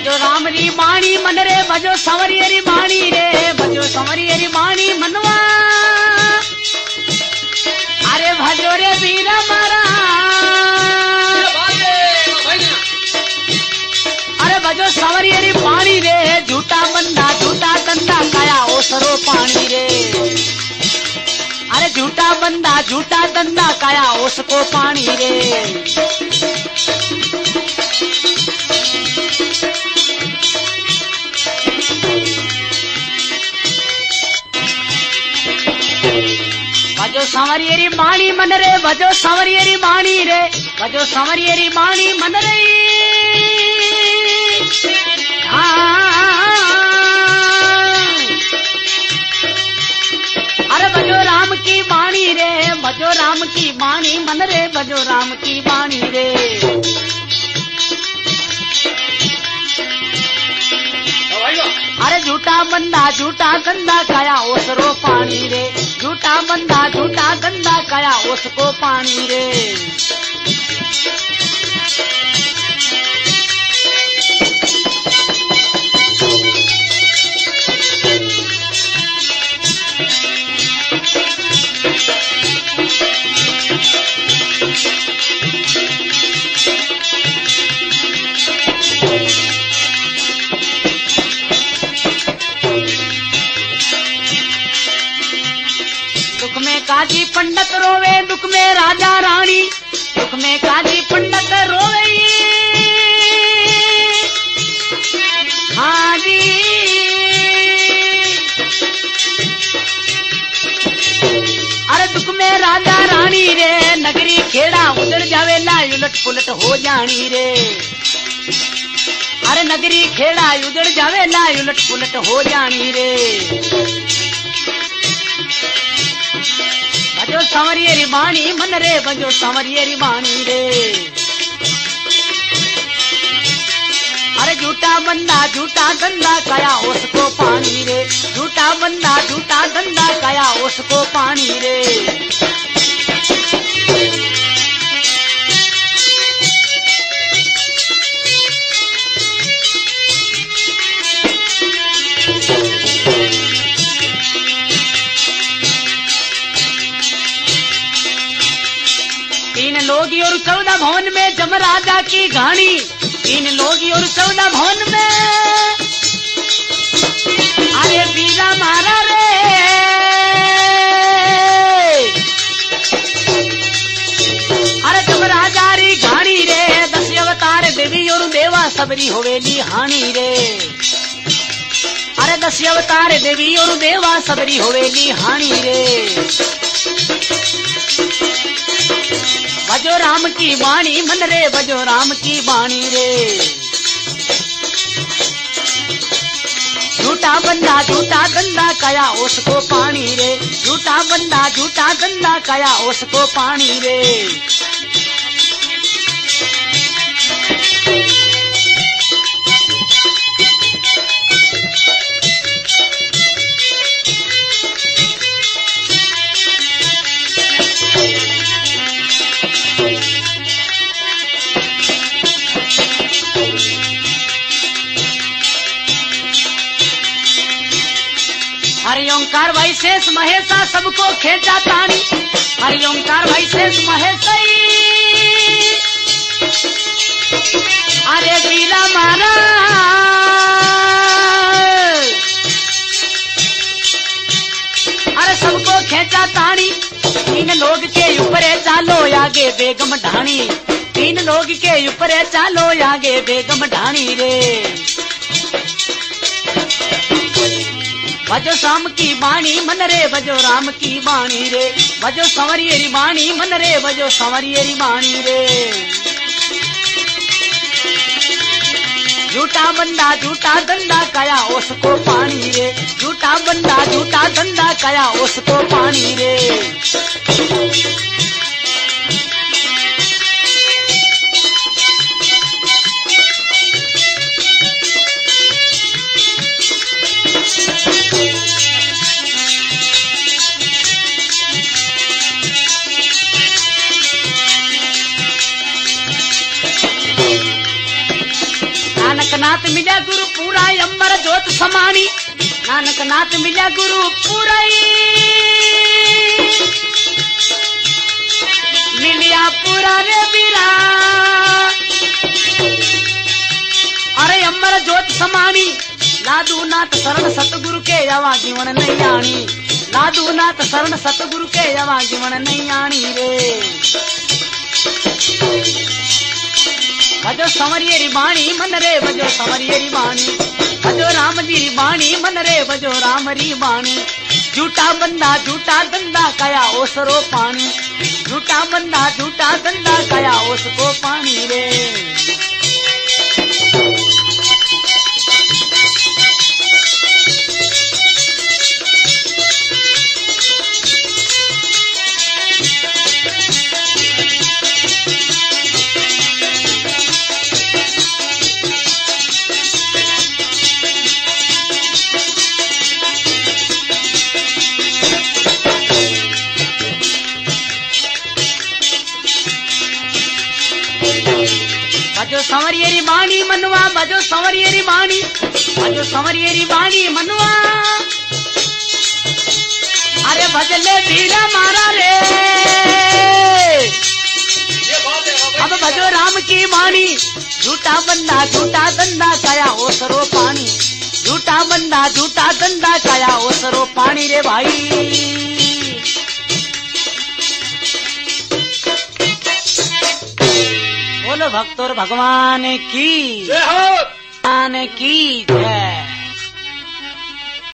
भजो राम री बाणी मन रे भजो संवरिय री बाणी रे भजो संवरिय री बाणी मनवा अरे भजो रे वीर मारा अरे भजो संवरिय री बाणी रे झूठा बंदा झूठा धंधा काया ओसरो पानी रे अरे झूठा बंदा झूठा धंधा काया उसको पानी रे भजो संवरिय री बाणी मन रे भजो संवरिय री बाणी रे भजो संवरिय री बाणी मन रे अरे भजो राम की बाणी रे भजो राम की बाणी मन रे भजो राम की बाणी रे अरे झूठा बंदा झूठा धंधा काया ओसरो पानी रे झूठा बंदा झूठा धंधा काया उसको पानी रे काजी पंडित रोवे दुख में राजा रानी दुख में काजी पंडित रोवे हाँ जी अरे दुख में राजा रानी रे नगरी खेड़ा उधर जावे ला उलट पुलट हो जानी रे अरे नगरी खेड़ा उधर जावे ला उलट पुलट हो जानी रे भजो संवरिय री बाणी मन रे भजो संवरिय री बाणी रे अरे झूठा बंदा झूठा धंधा काया उसको पानी रे झूठा बंदा झूठा धंधा काया उसको पानी रे लोगी और 14 भवन में जमराजा की घाणी 3 लोगी और 14 भवन में अरे वीरा मारा रे अरे जमराजा री घाणी रे 10 अवतार देवी और देवा सबरी होवेली हानी रे अरे 10 अवतार देवी और देवा सबरी होवेली हानी रे भजो राम की बाणी मन रे भजो राम की बाणी रे झूठा बंदा झूठा धंधा काया उसको पानी रे झूठा बंदा झूठा धंधा काया उसको पानी रे हरि ओंकार भाई शेष महेशा सबको खेचा तानी हरि ओंकार भाई शेष महेश अरे वीरा मारा अरे सबको खेचा तानी 3 लोग के ऊपर चालो आगे बेगम ढाणी 3 लोग के ऊपर चालो आगे बेगम ढाणी रे भजो शाम की बाणी मन रे भजो राम की बाणी रे भजो संवरिय री बाणी मन रे भजो संवरिय री बाणी रे झूठा बंदा झूठा धंधा काया उसको पानी रे झूठा बंदा झूठा धंधा काया उसको पानी रे नाथ मिला गुरु पूरा अमर जोत समानी नानक नाथ मिला गुरु पूरा मिलिया पूरा रे बीरा अरे अमर जोत समानी लादू नाथ शरण सतगुरु के जवा जीवन नहीं आनी लादू नाथ शरण सतगुरु के जवा जीवन नहीं आनी रे भजो संवरिये री बाणी मन रे भजो संवरिये री बाणी भजो राम जी री बाणी मन रे भजो राम री बाणी झूठा बंदा झूठा धंधा कया ओसरो पानी झूठा बंदा झूठा धंधा कया ओसको पानी रे भजो संवरिये बाणी मनवा भजो संवरिये बाणी भजो संवरिये बाणी मनवा अरे भजले बीरा मारा रे अब भजो राम की बाणी झूठा बंदा झूठा धंधा काया ओसरो पानी झूठा बंदा झूठा धंधा काया ओसरो पानी रे भाई बोलो भक्तों भगवान की जय।